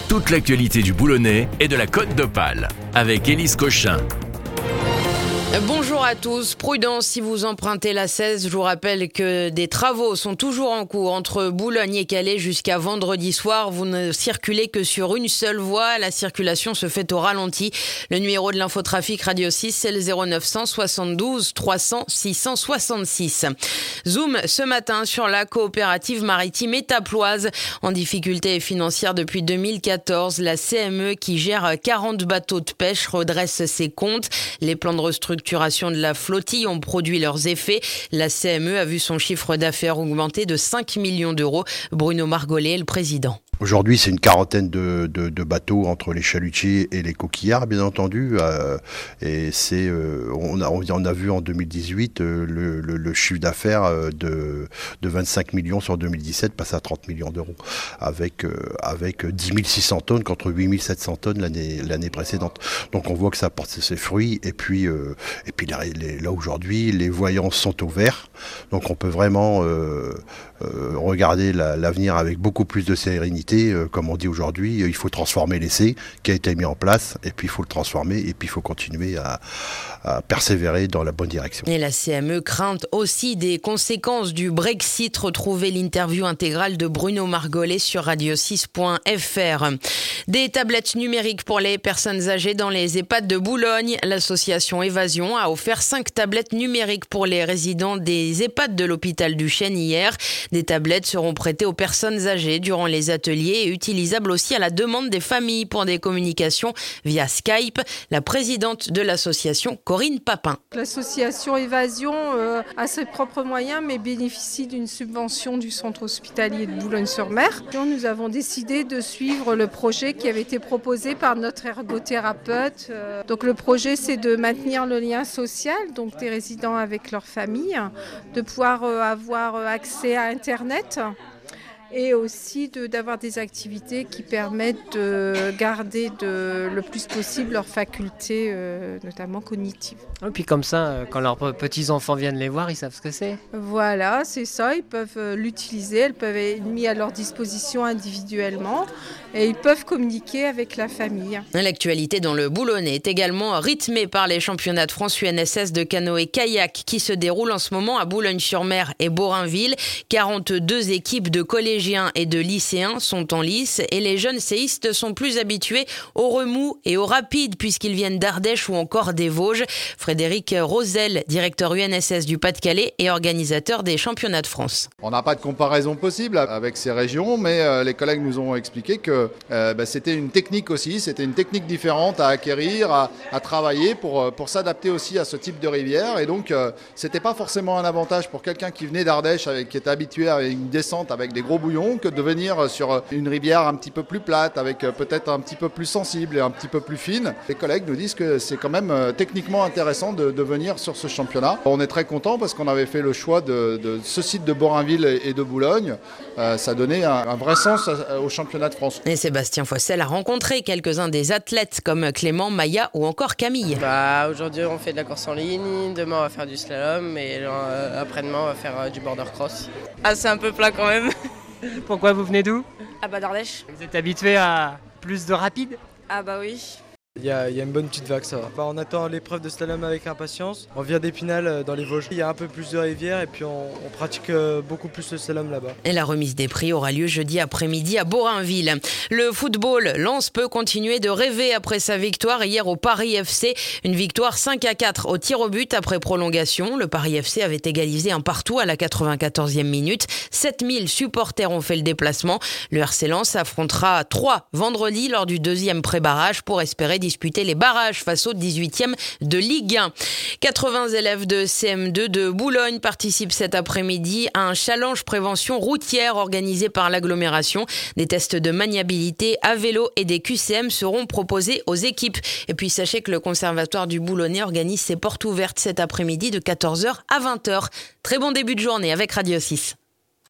Toute l'actualité du Boulonnais et de la Côte d'Opale avec Élise Cochin. Bonjour à tous. Prudence si vous empruntez la 16. Je vous rappelle que des travaux sont toujours en cours entre Boulogne et Calais jusqu'à vendredi soir. Vous ne circulez que sur une seule voie. La circulation se fait au ralenti. Le numéro de l'infotrafic Radio 6, c'est le 0900 72 300 666. Zoom ce matin sur la coopérative maritime étaploise. En difficulté financière depuis 2014, la CME qui gère 40 bateaux de pêche redresse ses comptes. Les plans de restructuration de la flottille ont produit leurs effets. La CME a vu son chiffre d'affaires augmenter de 5 millions d'euros. Bruno Margollet est le président. Aujourd'hui, c'est une quarantaine de bateaux entre les chalutiers et les coquillards, bien entendu. Et c'est, on a vu en 2018 le chiffre d'affaires de 25 millions sur 2017 passer à 30 millions d'euros, avec 10 600 tonnes contre 8 700 tonnes l'année précédente. Donc on voit que ça porte ses fruits. Et puis là aujourd'hui, les voyances sont au vert. Donc on peut vraiment regarder l'avenir avec beaucoup plus de sérénité. Comme on dit aujourd'hui, il faut transformer l'essai qui a été mis en place, et puis il faut le transformer, et puis il faut continuer à persévérer dans la bonne direction. Et la CME craint aussi des conséquences du Brexit. Retrouvez l'interview intégrale de Bruno Margollet sur radio6.fr. Des tablettes numériques pour les personnes âgées dans les EHPAD de Boulogne. L'association Évasion a offert 5 tablettes numériques pour les résidents des EHPAD de l'hôpital du Chêne hier. Des tablettes seront prêtées aux personnes âgées durant les ateliers et utilisables aussi à la demande des familles pour des communications via Skype. La présidente de l'association, Corinne Papin. L'association Évasion a ses propres moyens mais bénéficie d'une subvention du centre hospitalier de Boulogne-sur-Mer. Nous avons décidé de suivre le projet qui avait été proposé par notre ergothérapeute. Donc le projet, c'est de maintenir le lien social, donc des résidents avec leur famille, de pouvoir avoir accès à Internet, et aussi d'avoir des activités qui permettent de garder le plus possible leurs facultés, notamment cognitives. Et puis comme ça, quand leurs petits-enfants viennent les voir, ils savent ce que c'est. Voilà, c'est ça, ils peuvent l'utiliser, elles peuvent être mises à leur disposition individuellement et ils peuvent communiquer avec la famille. L'actualité dans le Boulonnais est également rythmée par les championnats de France UNSS de canoë-kayak qui se déroulent en ce moment à Boulogne-sur-Mer et Borainville. 42 équipes de collégiens et de lycéens sont en lice et les jeunes séistes sont plus habitués au remous et au rapide puisqu'ils viennent d'Ardèche ou encore des Vosges. Frédéric Rosel, directeur UNSS du Pas-de-Calais et organisateur des championnats de France. On n'a pas de comparaison possible avec ces régions, mais les collègues nous ont expliqué que c'était une technique aussi, c'était une technique différente à acquérir, à travailler pour s'adapter aussi à ce type de rivière. Et donc, c'était pas forcément un avantage pour quelqu'un qui venait d'Ardèche, qui était habitué à une descente avec des gros bouillons, que de venir sur une rivière un petit peu plus plate, avec peut-être un petit peu plus sensible et un petit peu plus fine. Les collègues nous disent que c'est quand même techniquement intéressant de venir sur ce championnat. On est très content parce qu'on avait fait le choix de ce site de Borainville et de Boulogne. Ça donnait un vrai sens au championnat de France. Et Sébastien Foissel a rencontré quelques-uns des athlètes comme Clément, Maya ou encore Camille. Aujourd'hui, on fait de la course en ligne. Demain, on va faire du slalom. Et après-demain, on va faire du border cross. C'est un peu plat quand même. Pourquoi vous venez d'où ? D'Ardèche. Vous êtes habitué à plus de rapide ? Oui. Il y a une bonne petite vague, ça va. On attend l'épreuve de slalom avec impatience. On vient d'Épinal dans les Vosges. Il y a un peu plus de rivières et puis on pratique beaucoup plus le slalom là-bas. Et la remise des prix aura lieu jeudi après-midi à Borainville. Le football, Lens peut continuer de rêver après sa victoire hier au Paris FC. Une victoire 5-4 au tir au but après prolongation. Le Paris FC avait égalisé un partout à la 94e minute. 7000 supporters ont fait le déplacement. Le RC Lens affrontera 3 vendredi lors du 2e pré-barrage pour espérer disputer les barrages face au 18e de Ligue 1. 80 élèves de CM2 de Boulogne participent cet après-midi à un challenge prévention routière organisé par l'agglomération. Des tests de maniabilité à vélo et des QCM seront proposés aux équipes. Et puis sachez que le Conservatoire du Boulonnais organise ses portes ouvertes cet après-midi de 14h à 20h. Très bon début de journée avec Radio 6.